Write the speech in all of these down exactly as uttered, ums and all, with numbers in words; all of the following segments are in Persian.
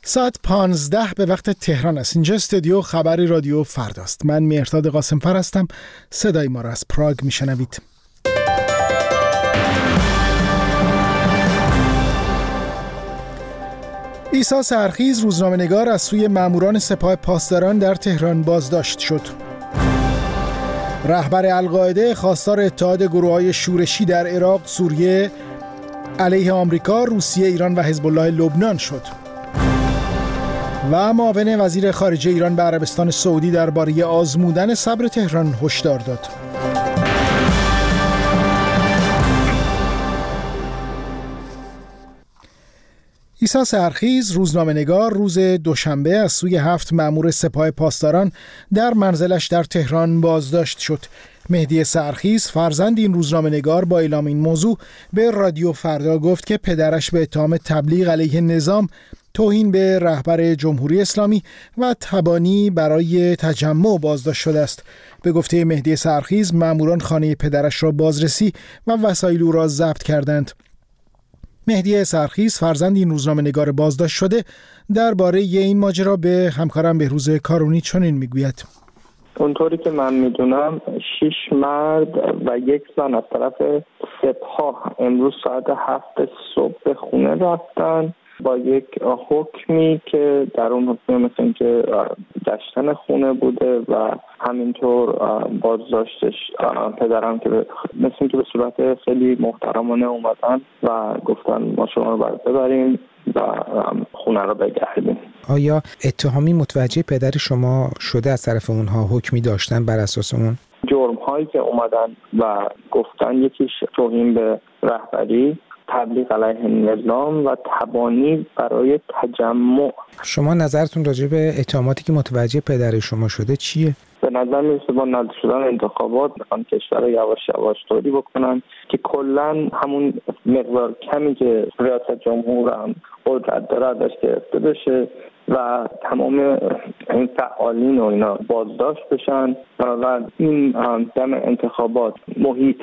ساعت پانزده به وقت تهران است. اینجا استودیو خبری رادیو فرداست. من مهرداد قاسمفر هستم. صدای ما را از پراگ میشنوید. عیسی سحرخیز روزنامه‌نگار از سوی ماموران سپاه پاسداران در تهران بازداشت شد. رهبر القاعده خواستار اتحاد گروه‌های شورشی در عراق، سوریه علیه آمریکا، روسیه، ایران و حزب الله لبنان شد. و معاون وزیر خارجه ایران به عربستان سعودی درباره آزمودن صبر تهران هشدار داد. عیسی سحرخیز روزنامه‌نگار روز دوشنبه از سوی هفت مأمور سپاه پاسداران در منزلش در تهران بازداشت شد. مهدی سحرخیز فرزند این روزنامه‌نگار با اعلام این موضوع به رادیو فردا گفت که پدرش به اتهام تبلیغ علیه نظام، توهین به رهبر جمهوری اسلامی و تبانی برای تجمع بازداشت شده است. به گفته مهدی سحرخیز مأموران خانه پدرش را بازرسی و وسایل او را ضبط کردند. مهدی سحرخیز فرزند این روزنامه‌نگار بازداشت شده درباره این ماجرا به همکارم بهروز کارونی چنین میگوید: اونطوری که من میدونم شش مرد و یک زن از طرف سپاه امروز ساعت هفت صبح به خونه رفتن با یک حکمی که در اون حکم مثل این که گشتن خونه بوده و همینطور بازداشتش پدرم که مثل این که به صورت خیلی محترمانه اومدن و گفتن ما شما رو باید ببریم و خونه رو بگردیم. آیا اتهامی متوجه پدر شما شده از طرف اونها حکمی داشتن بر اساس اون؟ جرم هایی که اومدن و گفتن یکیش توهین به رهبری، تبلیغ علیه نظام و تبانی برای تجمع. شما نظرتون راجع به اتهاماتی که متوجه پدر شما شده چیه؟ به نظر میرسه با نزدیک شدن انتخابات میخوان کشور رو یواش یواش طوری بکنن که کلا همون مقدار کمی که ریاست جمهور هم قدرت داره ازش گرفته بشه و تمام این فعالین و اینا بازداشت بشن و این دم انتخابات محیط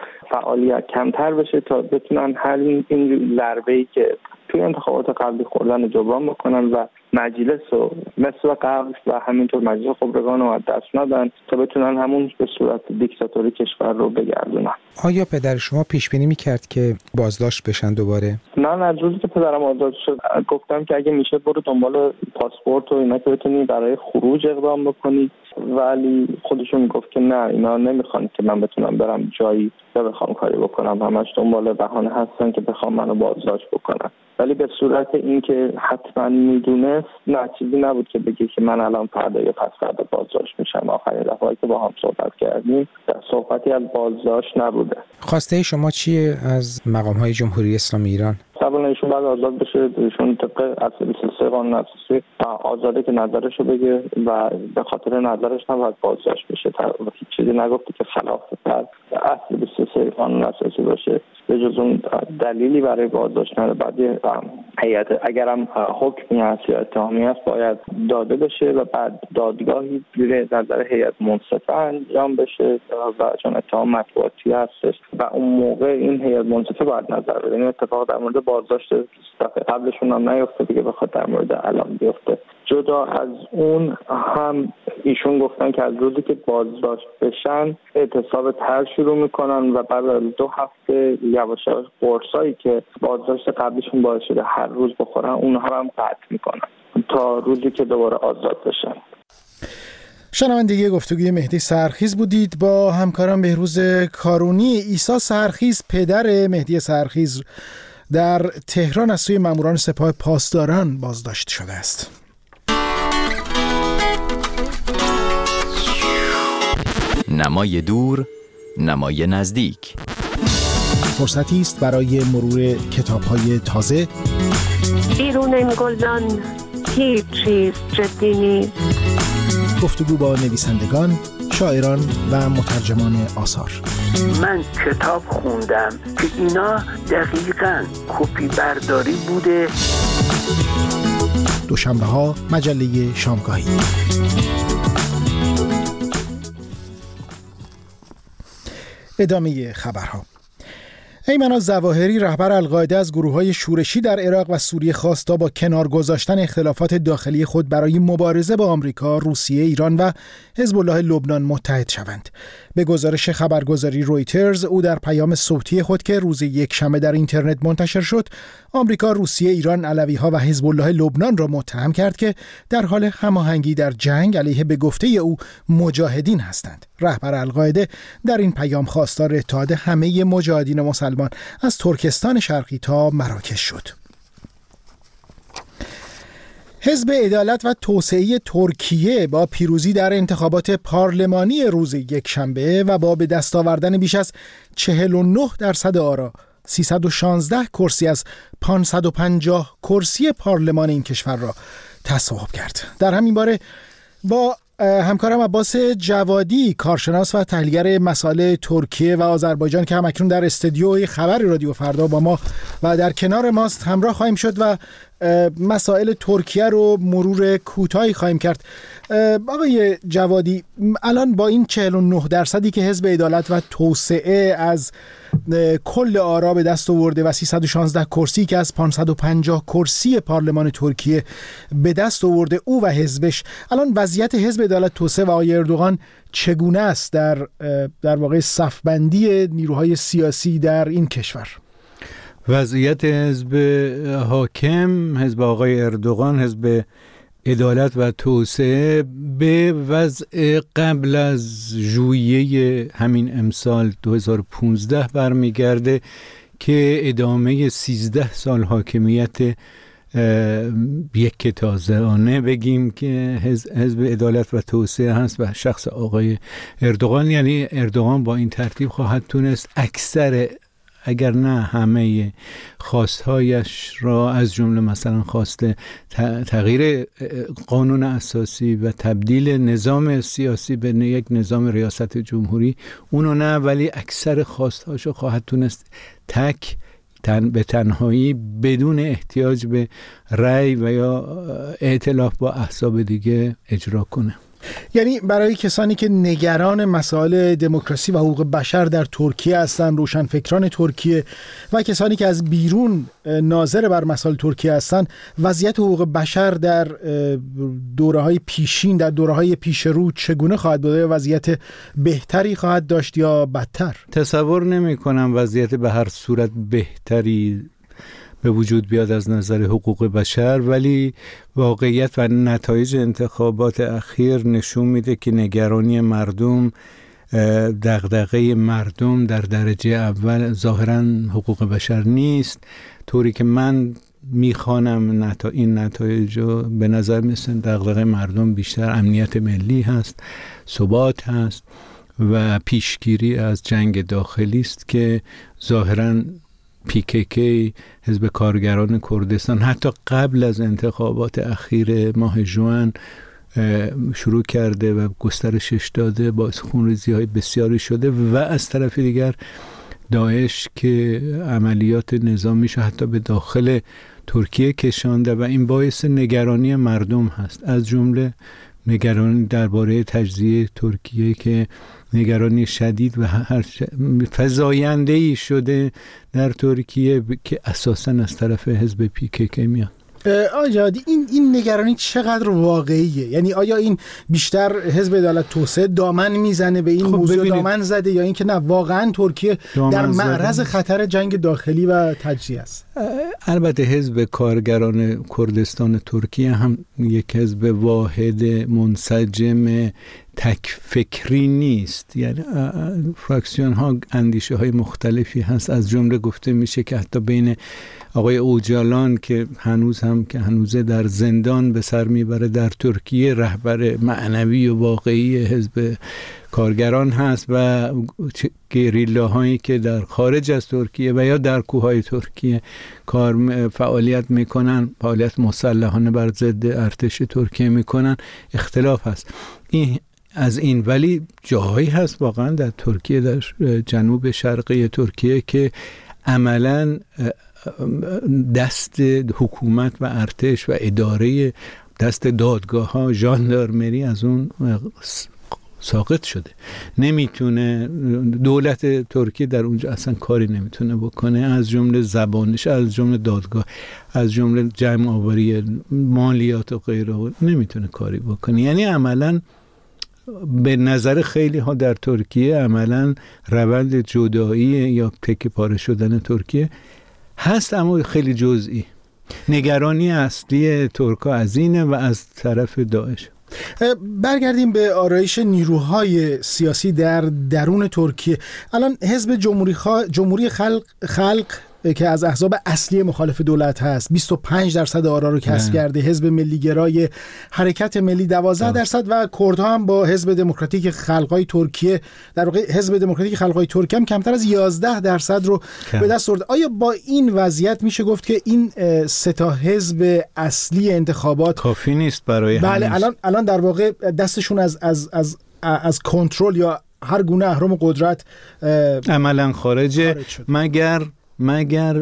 فعالیت کمتر بشه تا بتونن همین این ضربه‌ای که توی انتخابات قبلی خوردن جبران بکنن و مجلس و مثل قبل و همینطور مجلس خبرگان رو از دست ندن تا بتونن همون به صورت دیکتاتوری کشور رو بگردونن. آیا پدر شما پیش بینی می‌کرد که بازداشت بشن دوباره؟ من از روزی که پدرم آزاد شد گفتم که اگه میشه برو دنبال پاسپورت و اینا که بتونی برای خروج اقدام بکنی، ولی خودشون میگفت که نه اینا نمیخوان که من بتونم برم جایی یا بخوام کاری بکنم، همش دنبال بهانه هستن که بخوام منو بازداشت بکنن. ولی به صورت این که حتما میدونست نه، چیزی نبود که بگی که من الان فردا یا پس فردا بازداشت میشم. آخرین دفعه که با هم صحبت کردیم صحبتی از بازداشت نبوده. خواسته شما چیه از مقام‌های جمهوری اسلامی ایران؟ طبعا ایشون باید آزاد بشه. ایشون طبق اصل بیست و سه قانون اساسی آزاده که نظرشو بگه و به خاطر نظرش نباید بازداشت بشه. هیچ چیزی نگفته که خلاف اصل بیست و سه قانون اساسی باشه. به جز اون دلیلی برای بازداشت نداره. بعد هیئت اگرم حکمی هست یا اتهامی هست باید داده بشه و بعد دادگاهی زیر نظر هیئت منصفه انجام بشه و چون اتهام مطبوعاتی هستش و اون موقع این هیئت منصفه باید نظر بده. این اتفاق در مورد بازداشت دفعه قبلشون هم نیفته دیگه، بخواد در مورد الان بیفته. جدا از اون هم ایشون گفتن که از روزی که بازداشت بشن اعتصاب طرح شروع میکنن و بعد از دو هفته یواش یواش قرصایی که بازداشت قبلیشون باعث شده هر روز بخورن اونها هم قطع میکنن تا روزی که دوباره آزاد بشن. شنوندگی گفتگوی مهدی سحرخیز بودید با همکارم بهروز کارونی. عیسی سحرخیز پدر مهدی سحرخیز در تهران از سوی ماموران سپاه پاسداران بازداشت شده است. نمای دور، نمای نزدیک. فرصتی است برای مرور کتاب‌های تازه. بیرون این گلدان هیچ چیز جدی نیست. گفتگو با نویسندگان، شاعران و مترجمان آثار. من کتاب خوندم که اینا دقیقاً کپی برداری بوده. دوشنبه ها مجله شامگاهی. ادامه خبرها. ایمن الظواهری رهبر القاعده از گروه‌های شورشی در عراق و سوریه خواست تا با کنار گذاشتن اختلافات داخلی خود برای مبارزه با آمریکا، روسیه، ایران و حزب الله لبنان متحد شوند. به گزارش خبرگزاری رویترز، او در پیام صوتی خود که روز یکشنبه در اینترنت منتشر شد، آمریکا، روسیه، ایران، علوی‌ها و حزب الله لبنان را متهم کرد که در حال هماهنگی در جنگ علیه به گفته او مجاهدین هستند. رهبر القاعده در این پیام خواستار اتحاد همه مجاهدین مسلمان از ترکستان شرقی تا مراکش شد. حزب عدالت و توسعه ترکیه با پیروزی در انتخابات پارلمانی روز یکشنبه و با به دست آوردن بیش از چهل و نه درصد آرا سیصد و شانزده کرسی از پانصد و پنجاه کرسی پارلمان این کشور را تصویب کرد. در همین باره با همکارم عباس جوادی، کارشناس و تحلیلگر مسائل ترکیه و آذربایجان که همکنون در استودیوی خبر رادیو فردا با ما و در کنار ماست همراه خواهیم شد و مسائل ترکیه رو مرور کوتاهی خواهیم کرد. آقای جوادی، الان با این چهل و نه درصدی که حزب عدالت و توسعه از کل آرا به دست آورده و سیصد و شانزده کرسی که از پانصد و پنجاه کرسی پارلمان ترکیه به دست آورده او و حزبش، الان وضعیت حزب عدالت توسعه و آقای اردوغان چگونه است در در واقع صفبندی نیروهای سیاسی در این کشور؟ وضعیت حزب حاکم، حزب آقای اردوغان، حزب عدالت و توسعه به وضع قبل از ژوئیه همین امسال دو هزار و پانزده برمیگرده که ادامه سیزده سال حاکمیت یک تازه‌انه بگیم که حزب عدالت و توسعه هست و شخص آقای اردوغان. یعنی اردوغان با این ترتیب خواهد تونست اکثر اگر نه همه خواستهایش را، از جمله مثلا خواست تغییر قانون اساسی و تبدیل نظام سیاسی به یک نظام ریاست جمهوری، اونو نه، ولی اکثر خواستهاش را خواهد تونست تک تن به تنهایی بدون احتیاج به رأی و یا ائتلاف با احزاب دیگه اجرا کنه. یعنی برای کسانی که نگران مسائل دموکراسی و حقوق بشر در ترکیه هستند، روشنفکران ترکیه و کسانی که از بیرون ناظر بر مسائل ترکیه هستند، وضعیت حقوق بشر در دوره‌های پیشین، در دوره‌های پیش رو چگونه خواهد بود؟ وضعیت بهتری خواهد داشت یا بدتر؟ تصور نمی‌کنم وضعیت به هر صورت بهتری به وجود بیاد از نظر حقوق بشر، ولی واقعیت و نتایج انتخابات اخیر نشون میده که نگرانی مردم، دغدغه مردم در درجه اول ظاهراً حقوق بشر نیست. طوری که من میخوانم نتا این نتایج رو به نظر مثل دغدغه مردم بیشتر امنیت ملی هست، ثبات هست و پیشگیری از جنگ داخلی است که ظاهراً پی کی کی، حزب کارگران کردستان، حتی قبل از انتخابات اخیر ماه ژوئن شروع کرده و گسترشش داده، باعث خونریزی‌های بسیاری شده و از طرف دیگر داعش که عملیات نظامیش حتی به داخل ترکیه کشانده و این باعث نگرانی مردم هست، از جمله نگرانی درباره تجزیه ترکیه که نگرانی شدید و هر فزاینده‌ای شده در ترکیه که اساساً از طرف حزب پی کی کی میاد. آقای جوادی، این این نگرانی چقدر واقعیه؟ یعنی آیا این بیشتر حزب عدالت توسعه دامن میزنه به این خب موضوع دامن زده، یا اینکه نه واقعا ترکیه در معرض خطر جنگ داخلی و تجزیه است؟ البته حزب کارگران کردستان ترکیه هم یک حزب واحد منسجم تک فکری نیست، یعنی فراکسیون ها اندیشه های مختلفی هست. از جمله گفته میشه که حتی بین آقای اوجالان که هنوز هم که هنوزه در زندان به سر میبره در ترکیه، رهبر معنوی و واقعی حزب کارگران هست و گریلاهایی که در خارج از ترکیه و یا در کوههای ترکیه کار فعالیت میکنن، فعالیت مسلحانه بر ضد ارتش ترکیه میکنن، اختلاف هست. این از این، ولی جاهایی هست واقعا در ترکیه، در جنوب شرقی ترکیه که عملاً دست حکومت و ارتش و اداره دست دادگاه ها، ژاندارمری از اون ساقط شده، نمیتونه، دولت ترکیه در اونجا اصلا کاری نمیتونه بکنه، از جمله زبانش، از جمله دادگاه، از جمله جمع آوری مالیات و غیره نمیتونه کاری بکنه. یعنی عملاً به نظر خیلی ها در ترکیه عملاً روند جدایی یا تکه پاره شدن ترکیه هست، اما خیلی جزئی. نگرانی اصلی ترکا از اینه و از طرف داعش. برگردیم به آرایش نیروهای سیاسی در درون ترکیه. الان حزب جمهوری, خوا... جمهوری خلق... خلق که از احزاب اصلی مخالف دولت هست بیست و پنج درصد آرا رو کسب کرده، حزب ملیگرای حرکت ملی دوازده درصد و کردها هم با حزب دموکراتیک خلقای ترکیه، در واقع حزب دموکراتیک خلقای ترکیه هم کمتر از یازده درصد رو کم. به دست آورده. آیا با این وضعیت میشه گفت که این سه تا حزب اصلی انتخابات کافی نیست برای بله هنوز. الان الان در واقع دستشون از از از از کنترل یا هر گونه اهرم قدرت عملاً خارجه، مگر مگر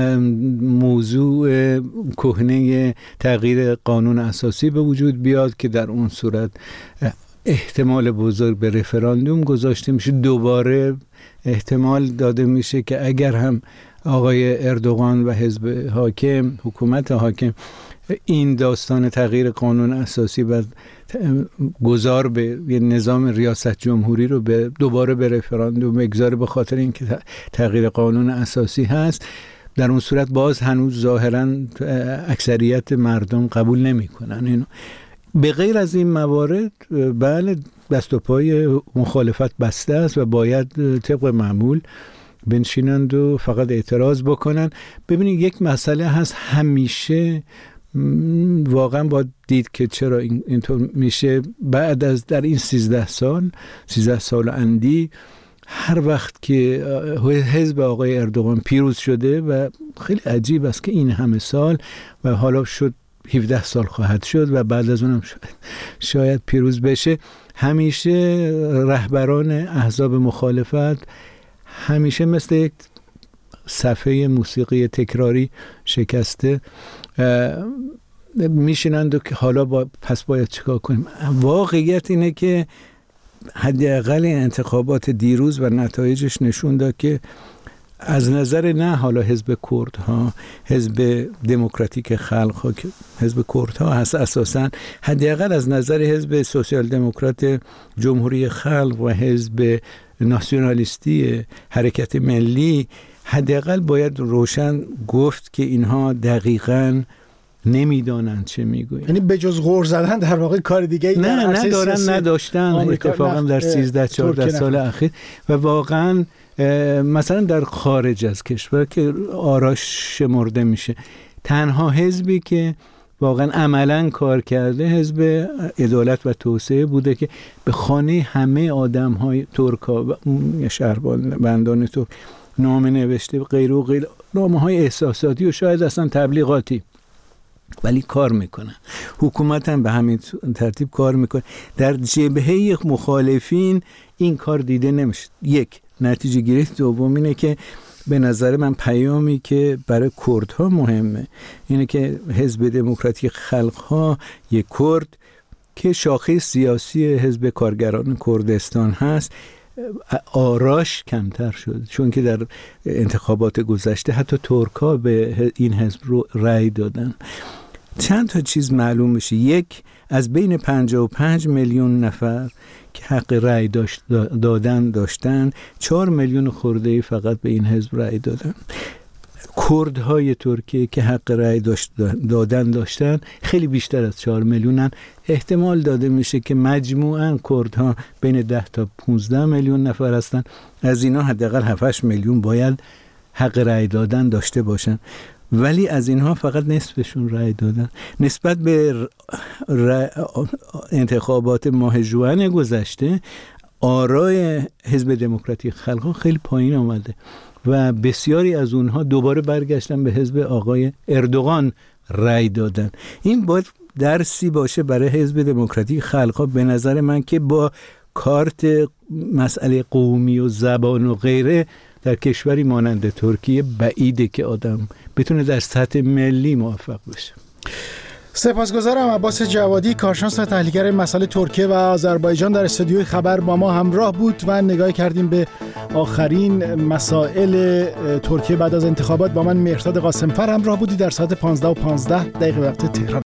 موضوع کهنه تغییر قانون اساسی به وجود بیاد که در اون صورت احتمال بزرگ به رفراندوم گذاشته میشه. دوباره احتمال داده میشه که اگر هم آقای اردوغان و حزب حاکم، حکومت حاکم، این داستان تغییر قانون اساسی و گذار به نظام ریاست جمهوری رو به دوباره به رفراندوم بگذاره به خاطر اینکه تغییر قانون اساسی هست، در اون صورت باز هنوز ظاهراً اکثریت مردم قبول نمی‌کنن اینو. به غیر از این موارد بله دست و پای مخالفت بسته است و باید طبق معمول بنشینند و فقط اعتراض بکنن. ببینید یک مسئله هست، همیشه واقعا باید دید که چرا اینطور میشه. بعد از در این سیزده سال سیزده سال اندی، هر وقت که حزب آقای اردوغان پیروز شده و خیلی عجیب است که این همه سال و حالا شد هفده سال خواهد شد و بعد از اونم شاید, شاید پیروز بشه، همیشه رهبران احزاب مخالفت همیشه مثل یک صفحه موسیقی تکراری شکسته میشینند و که حالا با پس باید چیکار کنیم. واقعیت اینه که حداقل انتخابات دیروز و نتایجش نشون داد که از نظر نه حالا حزب کردها، حزب دموکراتیک خلق ها که حزب کردها هست اساساً، حداقل از نظر حزب سوسیال دموکرات جمهوری خلق و حزب ناسیونالیستی حرکت ملی، حداقل باید روشن گفت که اینها دقیقاً نمیدانن چه میگوین. یعنی به جز غر زدن در واقع کار دیگه ای نه ندارن، نداشتن اتفاقا در سیزده چهارده سال اخیر. و واقعا مثلا در خارج از کشور که آراش شمرده میشه، تنها حزبی که واقعا عملا کار کرده حزب عدالت و توسعه بوده که به خانه همه آدم های ترکا و شهروندان ترک نامه نوشته، غیر و غیر، نامه های احساساتی و شاید اصلا تبلیغاتی، ولی کار میکنن. حکومت هم به همین ترتیب کار میکنه. در جبهه مخالفین این کار دیده نمیشه. یک نتیجه گیری دوم اینه که به نظر من پیامی که برای کردها مهمه اینه که حزب دموکراتیک خلقها یک کرد که شاخه سیاسی حزب کارگران کردستان هست آراش کمتر شد، چون که در انتخابات گذشته حتی ترکا به این حزب رو رأی دادن. چند تا چیز معلوم میشه. یک، از بین پنجاه و پنج میلیون نفر که حق رأی داشت دادن داشتن، چهار میلیون خرده‌ای فقط به این حزب رأی دادن. کردهای ترکیه که حق رأی داشت دادن داشتن خیلی بیشتر از چهار میلیونن. احتمال داده میشه که مجموعاً کردها بین ده تا پانزده میلیون نفر هستن. از اینا حداقل هفت هشت میلیون باید حق رأی دادن داشته باشن، ولی از اینها فقط نصفشون رأی دادن. نسبت به انتخابات ماه ژوئن گذشته آرای حزب دموکراتیک خلق خیلی پایین آمده و بسیاری از اونها دوباره برگشتن به حزب آقای اردوغان رأی دادن. این باید درسی باشه برای حزب دموکراتیک خلق. به نظر من که با کارت مسئله قومی و زبان و غیره در کشوری مانند ترکیه بعیده که آدم بتونه در سطح ملی موفق بشه. سپاسگزارم. عباس جوادی، کارشناس و تحلیلگر مسائل ترکیه و آذربایجان، در استودیوی خبر با ما همراه بود و نگاهی کردیم به آخرین مسائل ترکیه بعد از انتخابات. با من مهرداد قاسمفر همراه بودی. در ساعت پانزده و پانزده دقیقه وقت تهران.